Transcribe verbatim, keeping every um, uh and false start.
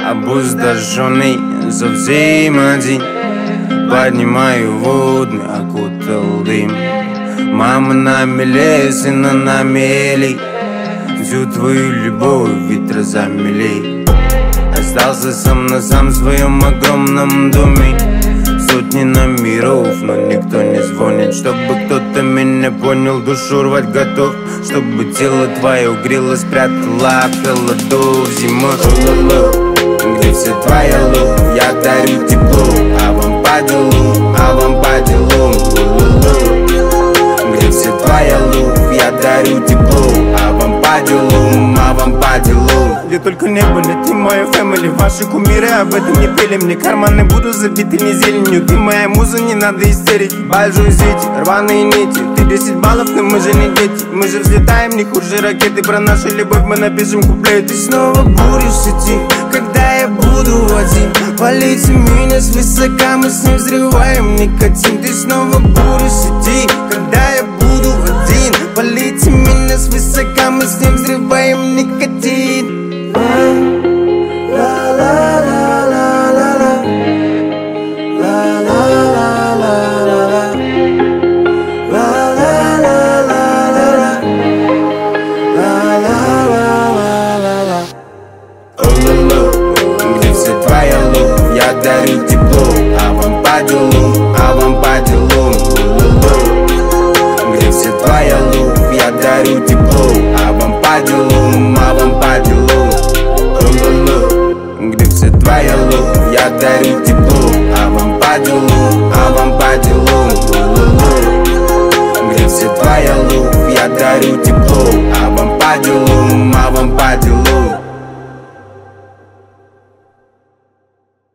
обуздоженный, совсем один. Поднимаю водный, окутал дым. Мама на мели, сына на мели. Всю твою любовь ветра замели. Остался сам на сам в своем огромном доме. Сотни номеров, но никто не звонит. Чтобы кто-то меня понял, душу рвать готов. Чтобы тело твое грело, спрятало от холодов зимой. Где все твоя любовь? Я дарю тепло, а вам по делу, а вам по делу. Где все твоя любовь? Я дарю тепло, а вам по делу, а вам по делу. Где только не были, ты моя фэмили. Ваши кумиры об этом не пели. Мне карманы будут забиты не зеленью. Ты моя муза, не надо истерить. Большой сети, рваные нити. Ты десять баллов, но мы же не дети. Мы же взлетаем не хуже ракеты. Про нашу любовь мы напишем куплет. Ты снова будешь идти, когда я буду один. Полите меня свысока, мы с ним взрываем никотин. Ты снова будешь идти, когда я буду один. Полите меня свысока, мы с ним взрываем никотин. Где все твоя любовь? Я дарю тепло, а вам по делу, а вам по делу. Где все твоя любовь? Я дарю тепло, а вам по делу, а вам по делу. Где все твоя любовь? Я дарю тепло, а вам по делу, а вам по делу. Где все твоя любовь? Я дарю тепло, а вам по делу.